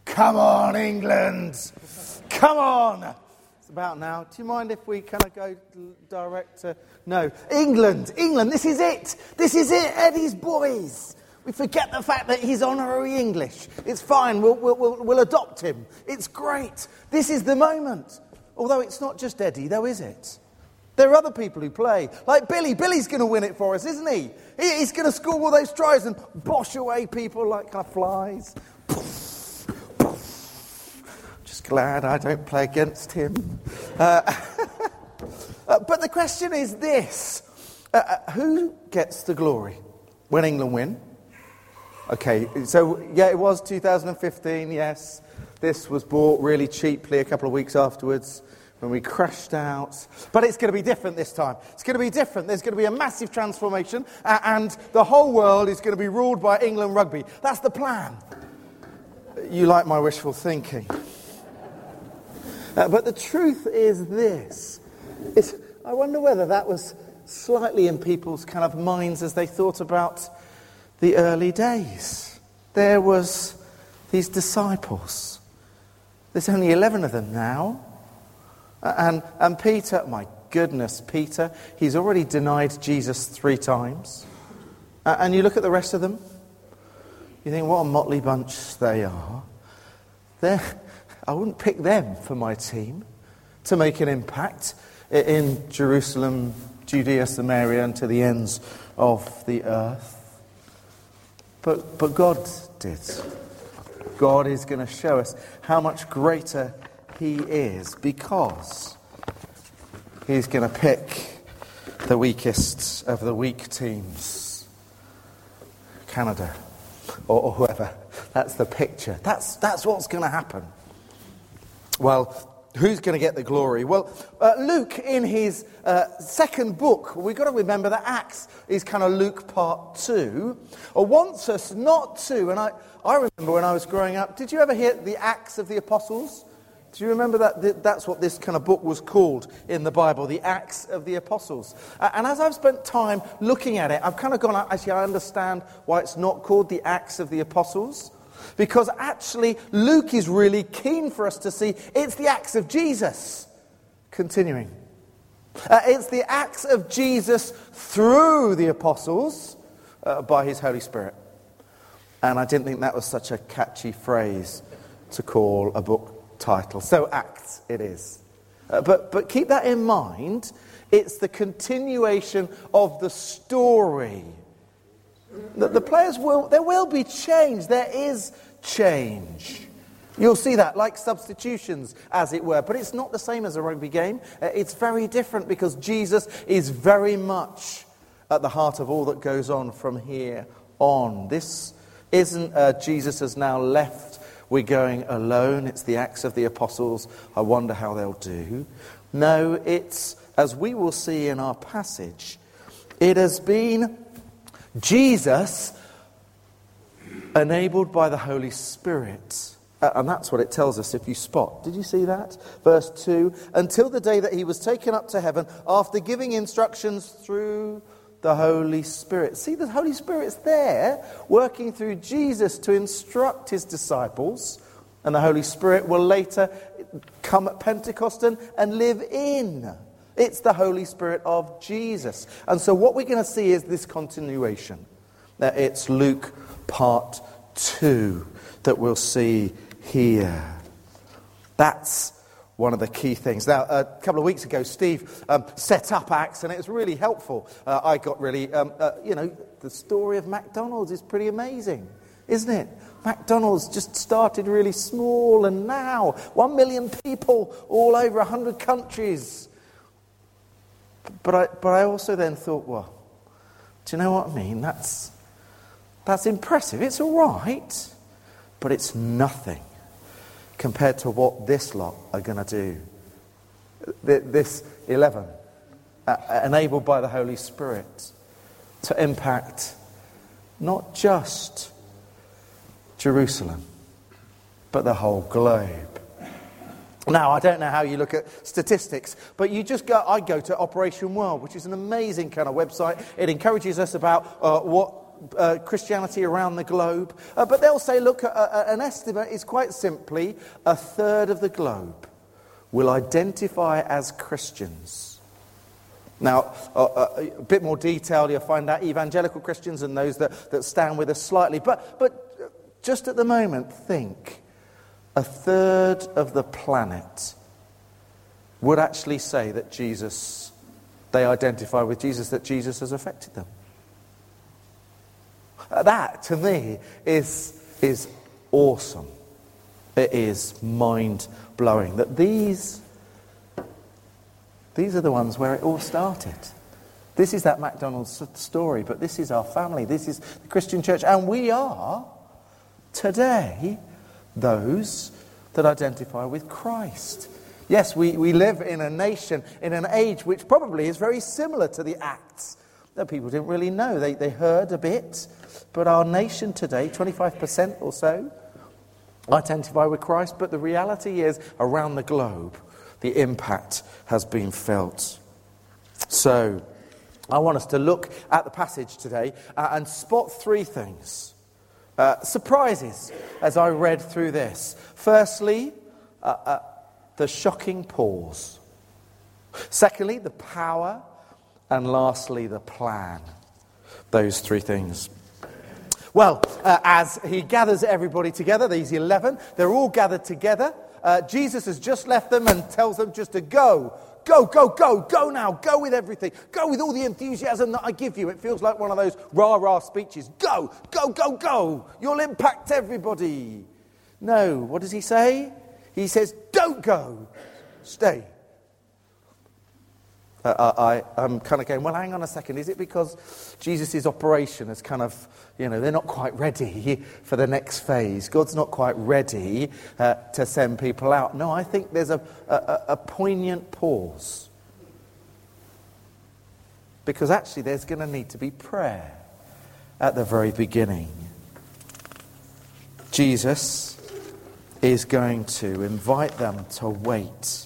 Come on, England. Come on. It's about now. Do you mind if we kind of go direct to... No. England. This is it. This is it, Eddie's boys. We forget the fact that he's honorary English. It's fine. We'll adopt him. It's great. This is the moment. Although it's not just Eddie, though, is it? There are other people who play. Like Billy. Billy's going to win it for us, isn't he? He's going to score all those tries and bosh away people like kind of flies. Just glad I don't play against him. But the question is this. Who gets the glory when England win? Okay, so yeah, it was 2015, yes. This was bought really cheaply a couple of weeks afterwards when we crashed out. But it's going to be different this time. It's going to be different. There's going to be a massive transformation and the whole world is going to be ruled by England rugby. That's the plan. You like my wishful thinking. But the truth is this. I wonder whether that was slightly in people's kind of minds as they thought about the early days. There was these disciples. There's only 11 of them now. And Peter, my goodness, Peter, he's already denied Jesus 3 times. And you look at the rest of them, you think, what a motley bunch they are. I wouldn't pick them for my team to make an impact in Jerusalem, Judea, Samaria, and to the ends of the earth. But God did. God is going to show us how much greater he is because he's going to pick the weakest of the weak teams. Canada or whoever. That's the picture. That's what's going to happen. Well, who's going to get the glory? Well, Luke, in his second book, we've got to remember that Acts is kind of Luke part 2, wants us not to, and I remember when I was growing up, did you ever hear the Acts of the Apostles? Do you remember that? That's what this kind of book was called in the Bible, the Acts of the Apostles. And as I've spent time looking at it, I've kind of gone, actually, I understand why it's not called the Acts of the Apostles. Because actually, Luke is really keen for us to see it's the acts of Jesus. Continuing. It's the acts of Jesus through the apostles by his Holy Spirit. And I didn't think that was such a catchy phrase to call a book title. So Acts it is. But keep that in mind. It's the continuation of the story. The players there will be change. There is change. You'll see that, like substitutions, as it were. But it's not the same as a rugby game. It's very different because Jesus is very much at the heart of all that goes on from here on. This isn't Jesus has now left. We're going alone. It's the Acts of the Apostles. I wonder how they'll do. No, it's, as we will see in our passage, it has been Jesus enabled by the Holy Spirit. And that's what it tells us if you spot. Did you see that? Verse 2, until the day that he was taken up to heaven after giving instructions through the Holy Spirit. See, the Holy Spirit's there working through Jesus to instruct his disciples. And the Holy Spirit will later come at Pentecost and live in. It's the Holy Spirit of Jesus. And so what we're going to see is this continuation. It's Luke part 2 that we'll see here. That's one of the key things. Now, a couple of weeks ago, Steve set up Acts, and it was really helpful. I got really, the story of McDonald's is pretty amazing, isn't it? McDonald's just started really small, and now 1 million people all over 100 countries. But I also then thought, well, do you know what I mean? That's impressive. It's all right, but it's nothing compared to what this lot are going to do. This 11, enabled by the Holy Spirit to impact not just Jerusalem, but the whole globe. Now, I don't know how you look at statistics, but I go to Operation World, which is an amazing kind of website. It encourages us about what Christianity around the globe. But they'll say, look, an estimate is quite simply a third of the globe will identify as Christians. Now, a bit more detail, you'll find out evangelical Christians and those that stand with us slightly. But just at the moment, think, a third of the planet would actually say that they identify with Jesus, that Jesus has affected them. That, to me, is awesome. It is mind-blowing that these are the ones where it all started. This is that McDonald's story, but this is our family. This is the Christian church. And we are, today, those that identify with Christ. Yes, we live in a nation, in an age which probably is very similar to the Acts. That people didn't really know. They heard a bit. But our nation today, 25% or so, identify with Christ. But the reality is, around the globe, the impact has been felt. So, I want us to look at the passage today and spot three things. Surprises as I read through this. Firstly, the shocking pause. Secondly, the power. And lastly, the plan. Those three things. Well, as he gathers everybody together, these 11, they're all gathered together. Jesus has just left them and tells them just to go. Go now. Go with everything. Go with all the enthusiasm that I give you. It feels like one of those rah-rah speeches. Go. You'll impact everybody. No, what does he say? He says, don't go. Stay. I'm kind of going, well, hang on a second. Is it because Jesus' operation is kind of, they're not quite ready for the next phase? God's not quite ready to send people out. No, I think there's a poignant pause. Because actually there's going to need to be prayer at the very beginning. Jesus is going to invite them to wait.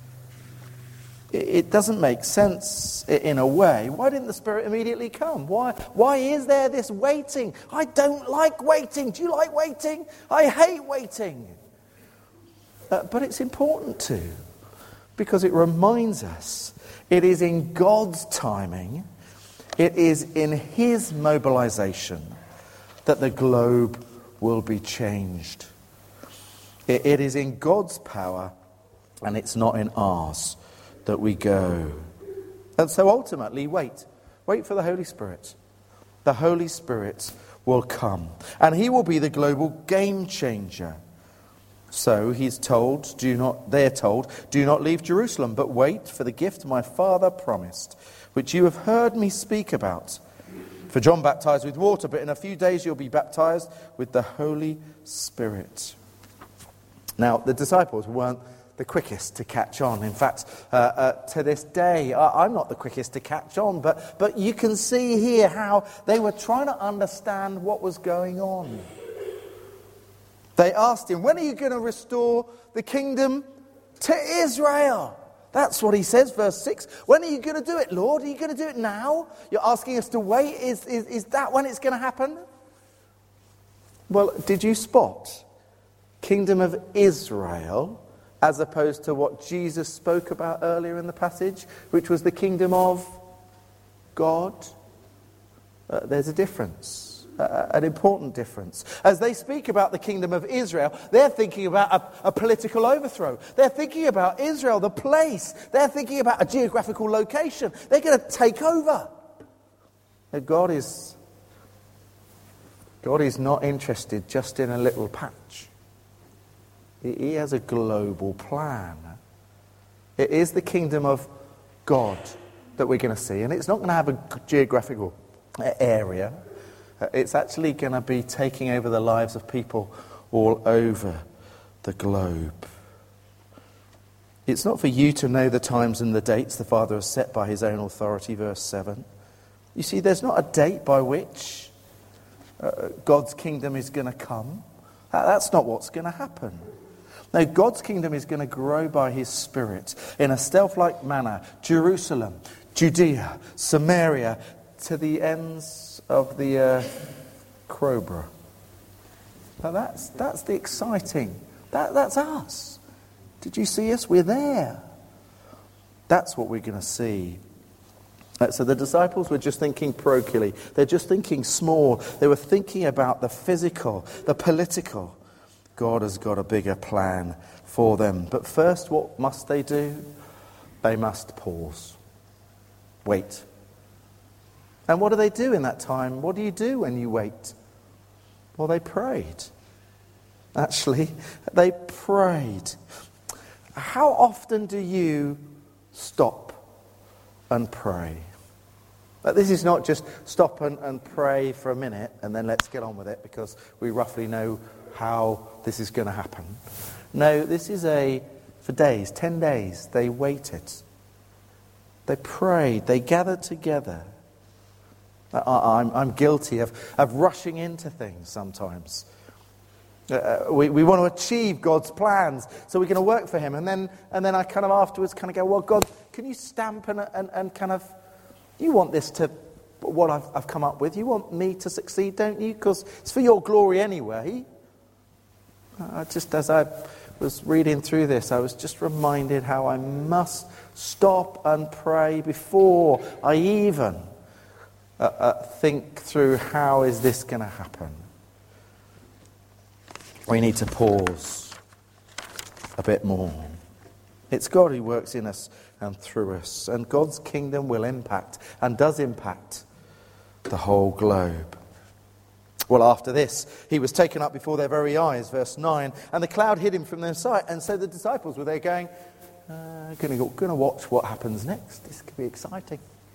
It doesn't make sense in a way. Why didn't the Spirit immediately come? Why is there this waiting? I don't like waiting. Do you like waiting? I hate waiting. But it's important too, because it reminds us it is in God's timing, it is in His mobilization that the globe will be changed. It is in God's power, and it's not in ours, that we go. And so ultimately, wait for the Holy Spirit. The Holy Spirit will come, and He will be the global game changer. So they're told, do not leave Jerusalem, but wait for the gift my Father promised, which you have heard me speak about. For John baptized with water, but in a few days you'll be baptized with the Holy Spirit. Now, the disciples weren't the quickest to catch on. In fact, to this day, I'm not the quickest to catch on, but you can see here how they were trying to understand what was going on. They asked him, when are you going to restore the kingdom to Israel? That's what he says, verse 6. When are you going to do it, Lord? Are you going to do it now? You're asking us to wait. Is that when it's going to happen? Well, did you spot kingdom of Israel as opposed to what Jesus spoke about earlier in the passage, which was the kingdom of God? There's a difference, an important difference. As they speak about the kingdom of Israel, they're thinking about a political overthrow. They're thinking about Israel, the place. They're thinking about a geographical location. They're going to take over. God is not interested just in a little patch. He has a global plan. It is the kingdom of God that we're going to see. And it's not going to have a geographical area. It's actually going to be taking over the lives of people all over the globe. It's not for you to know the times and the dates the Father has set by His own authority, verse 7. You see, there's not a date by which God's kingdom is going to come. That's not what's going to happen. No, God's kingdom is going to grow by His Spirit in a stealth-like manner. Jerusalem, Judea, Samaria, to the ends of the earth, Crowborough. Now that's the exciting. That's us. Did you see us? We're there. That's what we're going to see. So the disciples were just thinking parochially. They're just thinking small. They were thinking about the physical, the political. God has got a bigger plan for them. But first, what must they do? They must pause. Wait. And what do they do in that time? What do you do when you wait? Well, they prayed. Actually, they prayed. How often do you stop and pray? This is not just stop and pray for a minute and then let's get on with it because we roughly know how this is going to happen. No, this is for days, 10 days, they waited. They prayed, they gathered together. I'm guilty of rushing into things sometimes. We want to achieve God's plans so we're going to work for him. And then I kind of afterwards kind of go, well, God, can you stamp and kind of, you want this to, what I've come up with, you want me to succeed, don't you? Because it's for your glory anyway. Just as I was reading through this, I was just reminded how I must stop and pray before I even think through how is this going to happen. We need to pause a bit more. It's God who works in us and through us. And God's kingdom will impact and does impact the whole globe. Well, after this, he was taken up before their very eyes, verse 9, and the cloud hid him from their sight. And so the disciples were there going, going to watch what happens next. This could be exciting.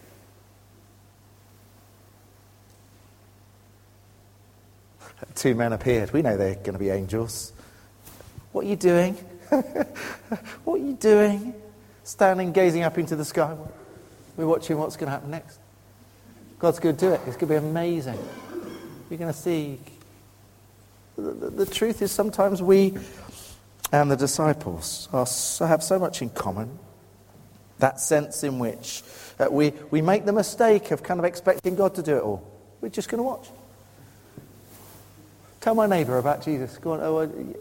Two men appeared. We know they're going to be angels. What are you doing? What are you doing? Standing, gazing up into the sky. We're watching what's going to happen next. God's going to do it. It's going to be amazing. You're going to see. The truth is sometimes we and the disciples have so much in common. That sense in which we make the mistake of kind of expecting God to do it all. We're just going to watch. Tell my neighbour about Jesus. Go on. It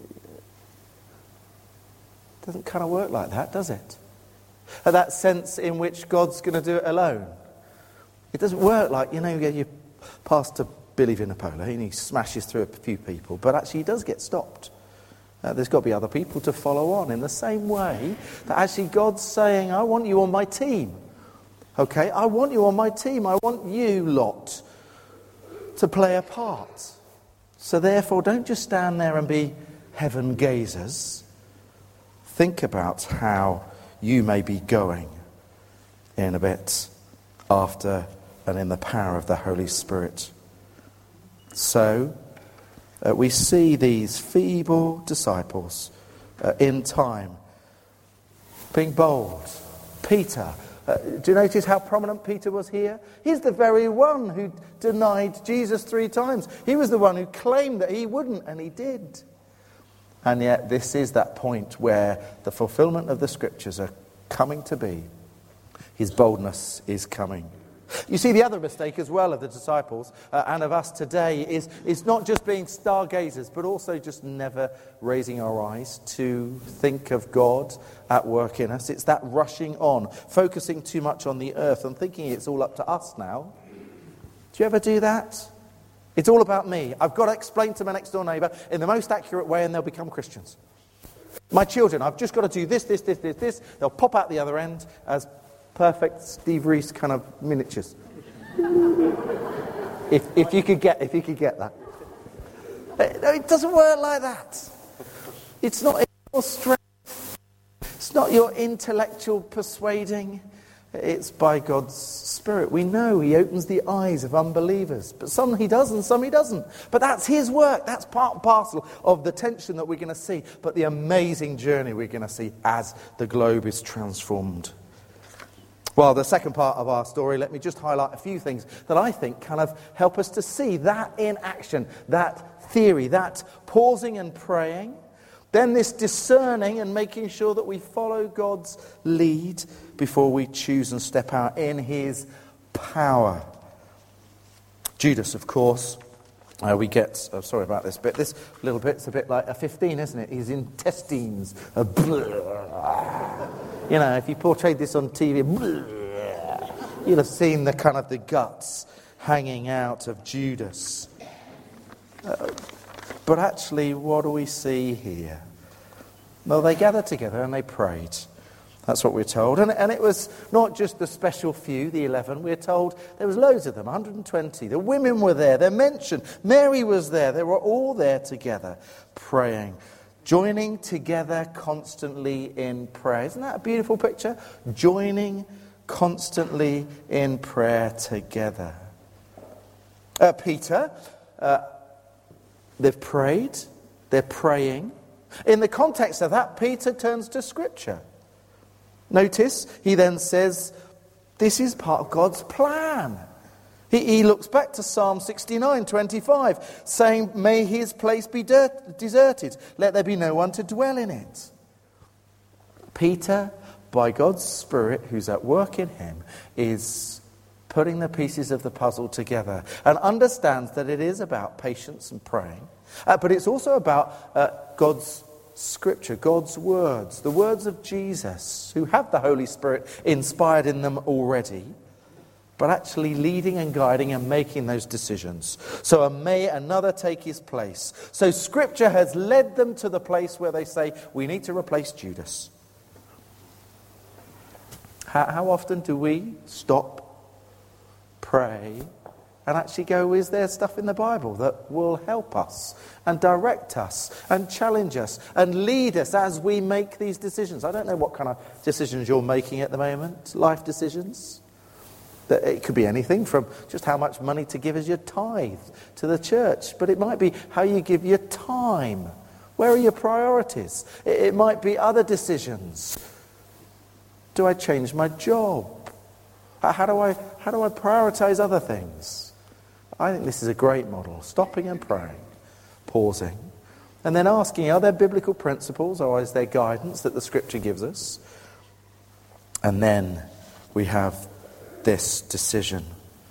doesn't kind of work like that, does it? That sense in which God's going to do it alone. It doesn't work like, you Pastor Billy Vinapola, and he smashes through a few people, but actually he does get stopped. There's got to be other people to follow on in the same way that actually God's saying, I want you on my team. Okay, I want you on my team. I want you lot to play a part. So therefore, don't just stand there and be heaven gazers. Think about how you may be going in a bit after and in the power of the Holy Spirit. So, we see these feeble disciples in time being bold. Peter, do you notice how prominent Peter was here? He's the very one who denied Jesus 3 times. He was the one who claimed that he wouldn't, and he did. And yet this is that point where the fulfillment of the scriptures are coming to be. His boldness is coming. You see, the other mistake as well of the disciples and of us today is not just being stargazers, but also just never raising our eyes to think of God at work in us. It's that rushing on, focusing too much on the earth and thinking it's all up to us now. Do you ever do that? It's all about me. I've got to explain to my next door neighbour in the most accurate way and they'll become Christians. My children, I've just got to do this. They'll pop out the other end as perfect Steve Reese kind of miniatures. if you could get that. No, it doesn't work like that. It's not your strength. It's not your intellectual persuading. It's by God's Spirit. We know he opens the eyes of unbelievers. But some he does and some he doesn't. But that's his work. That's part and parcel of the tension that we're going to see. But the amazing journey we're going to see as the globe is transformed. Well, the second part of our story, let me just highlight a few things that I think kind of help us to see that in action, that theory, that pausing and praying, then this discerning and making sure that we follow God's lead before we choose and step out in his power. Judas, of course, we get, sorry about this bit, this little bit's a bit like a 15, isn't it? His intestines are you know, if you portrayed this on TV, you'll have seen the kind of the guts hanging out of Judas. But actually, what do we see here? Well, they gathered together and they prayed. That's what we're told. And it was not just the special few, the 11. We're told there was loads of them, 120. The women were there. They're mentioned. Mary was there. They were all there together praying. Joining together constantly in prayer. Isn't that a beautiful picture? Joining constantly in prayer together. Peter, they've prayed. They're praying. In the context of that, Peter turns to Scripture. Notice, he then says, this is part of God's plan. He looks back to Psalm 69:25, saying, may his place be deserted. Let there be no one to dwell in it. Peter, by God's Spirit, who's at work in him, is putting the pieces of the puzzle together and understands that it is about patience and praying, but it's also about God's Scripture, God's words, the words of Jesus, who have the Holy Spirit inspired in them already, but actually leading and guiding and making those decisions. So may another take his place. So Scripture has led them to the place where they say, we need to replace Judas. How often do we stop, pray, and actually go, is there stuff in the Bible that will help us and direct us and challenge us and lead us as we make these decisions? I don't know what kind of decisions you're making at the moment, life decisions. It could be anything from just how much money to give as your tithe to the church, but it might be how you give your time. Where are your priorities? It might be other decisions. Do I change my job? How do I prioritize other things? I think this is a great model. Stopping and praying, pausing, and then asking, are there biblical principles or is there guidance that the Scripture gives us? And then we have this decision.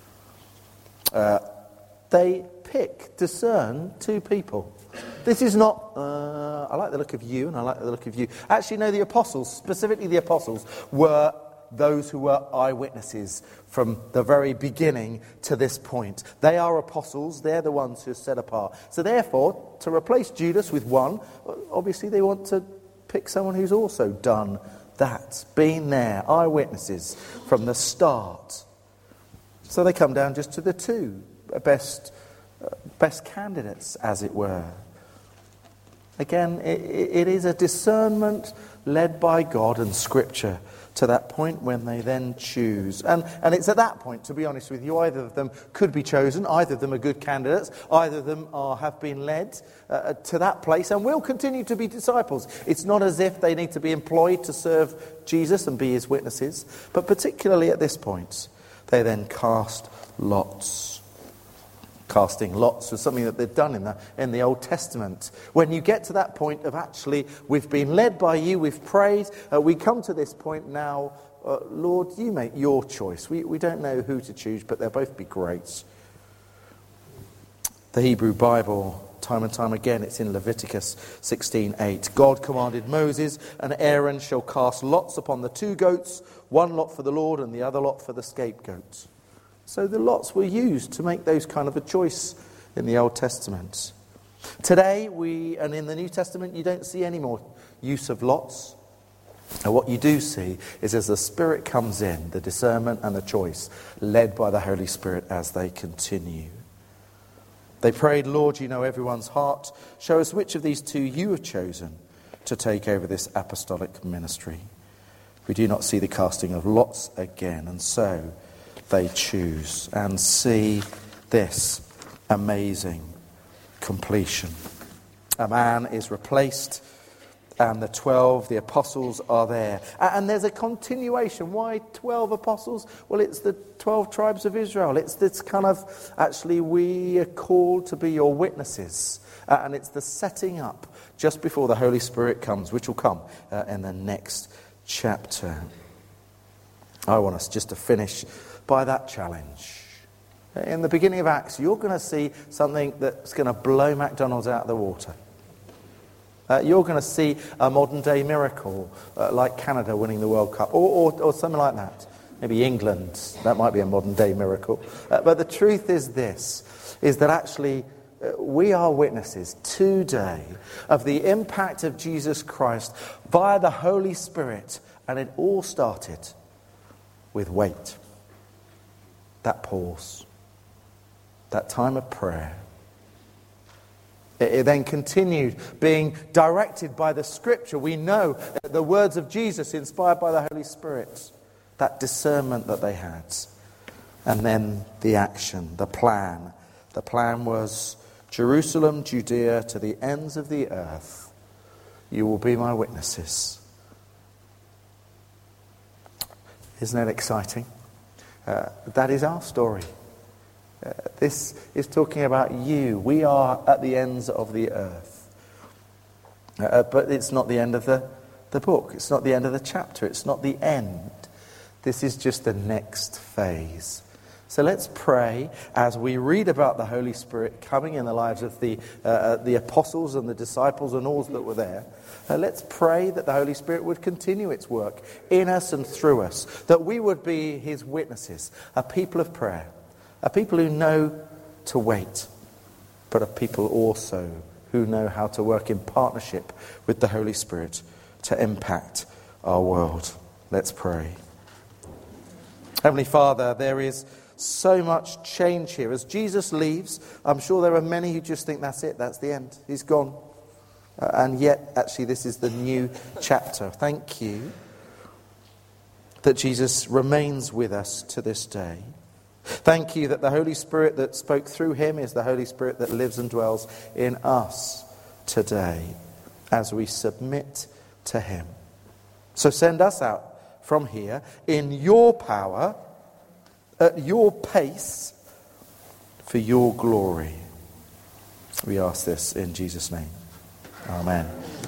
They discern two people. This is not, I like the look of you and I like the look of you. Actually, no, the apostles, specifically the apostles, were those who were eyewitnesses from the very beginning to this point. They are apostles. They're the ones who are set apart. So therefore, to replace Judas with one, obviously they want to pick someone who's also done that, been there, eyewitnesses from the start. So they come down just to the two best candidates, as it were. Again, it is a discernment led by God and Scripture to that point when they then choose. And it's at that point, to be honest with you, either of them could be chosen, either of them are good candidates, either of them have been led to that place and will continue to be disciples. It's not as if they need to be employed to serve Jesus and be his witnesses, but particularly at this point, they then cast lots. Casting lots was something that they'd done in the Old Testament. When you get to that point of actually, we've been led by you, we've prayed, we come to this point now, Lord, you make your choice. We don't know who to choose, but they'll both be great. The Hebrew Bible, time and time again, it's in Leviticus 16:8. God commanded Moses, and Aaron shall cast lots upon the two goats, one lot for the Lord and the other lot for the scapegoat. So the lots were used to make those kind of a choice in the Old Testament. Today, and in the New Testament, you don't see any more use of lots. And what you do see is as the Spirit comes in, the discernment and the choice, led by the Holy Spirit as they continue. They prayed, Lord, you know everyone's heart. Show us which of these two you have chosen to take over this apostolic ministry. We do not see the casting of lots again, and so they choose and see this amazing completion. A man is replaced and the 12, the apostles, are there. And there's a continuation. Why 12 apostles? Well, it's the 12 tribes of Israel. It's this kind of, actually, we are called to be your witnesses. And it's the setting up just before the Holy Spirit comes, which will come in the next chapter. I want us just to finish by that challenge. In the beginning of Acts, you're going to see something that's going to blow McDonald's out of the water. You're going to see a modern-day miracle, like Canada winning the World Cup, or something like that. Maybe England, that might be a modern-day miracle. But the truth is this, is that actually we are witnesses today of the impact of Jesus Christ via the Holy Spirit. And it all started with wait. That pause. That time of prayer. It then continued being directed by the Scripture. We know the words of Jesus inspired by the Holy Spirit. That discernment that they had. And then the action, the plan. The plan was Jerusalem, Judea, to the ends of the earth. You will be my witnesses. Isn't that exciting? That is our story. This is talking about you. We are at the ends of the earth. But it's not the end of the book. It's not the end of the chapter. It's not the end. This is just the next phase. So let's pray as we read about the Holy Spirit coming in the lives of the apostles and the disciples and all that were there. Let's pray that the Holy Spirit would continue its work in us and through us, that we would be his witnesses, a people of prayer, a people who know to wait, but a people also who know how to work in partnership with the Holy Spirit to impact our world. Let's pray. Heavenly Father, there is so much change here. As Jesus leaves, I'm sure there are many who just think that's it, that's the end, he's gone. And yet, actually, this is the new chapter. Thank you that Jesus remains with us to this day. Thank you that the Holy Spirit that spoke through him is the Holy Spirit that lives and dwells in us today as we submit to him. So send us out from here in your power, at your pace, for your glory. We ask this in Jesus' name. Amen.